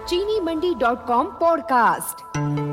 चीनीमंडी.com podcast.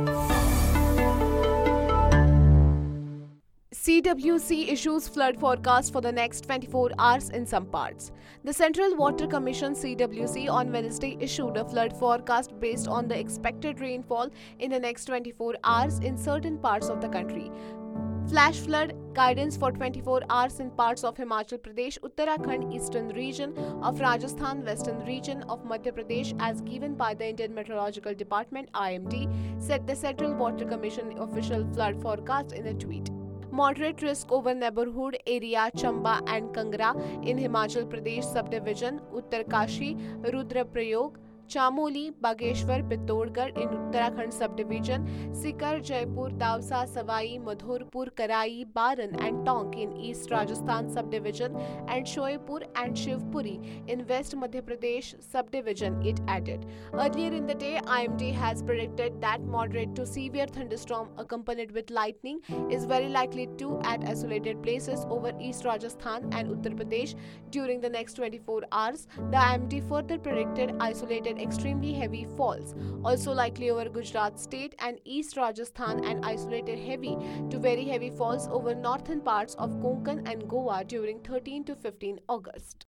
CWC issues flood forecast for the next 24 hours in some parts. The Central Water Commission (CWC) on Wednesday issued a flood forecast based on the expected rainfall in the next 24 hours in certain parts of the country. Flash flood guidance for 24 hours in parts of Himachal Pradesh, Uttarakhand, eastern region of Rajasthan, western region of Madhya Pradesh as given by the Indian Meteorological Department (IMD), said the Central Water Commission official flood forecast in a tweet. Moderate risk over neighborhood area Chamba and Kangra in Himachal Pradesh subdivision, Uttarkashi, Rudraprayog, Chamoli, Bageshwar, Pittorgarh in Uttarakhand subdivision, Sikar, Jaipur, Dausa, Savai, Madhurpur, Karai, Baran and Tonk in East Rajasthan subdivision and Shoaipur and Shivpuri in West Madhya Pradesh subdivision, it added. Earlier in the day, IMD has predicted that moderate to severe thunderstorm accompanied with lightning is very likely to at isolated places over East Rajasthan and Uttar Pradesh during the next 24 hours. The IMD further predicted isolated extremely heavy falls, also likely over Gujarat state and East Rajasthan, and isolated heavy to very heavy falls over northern parts of Konkan and Goa during 13 to 15 August.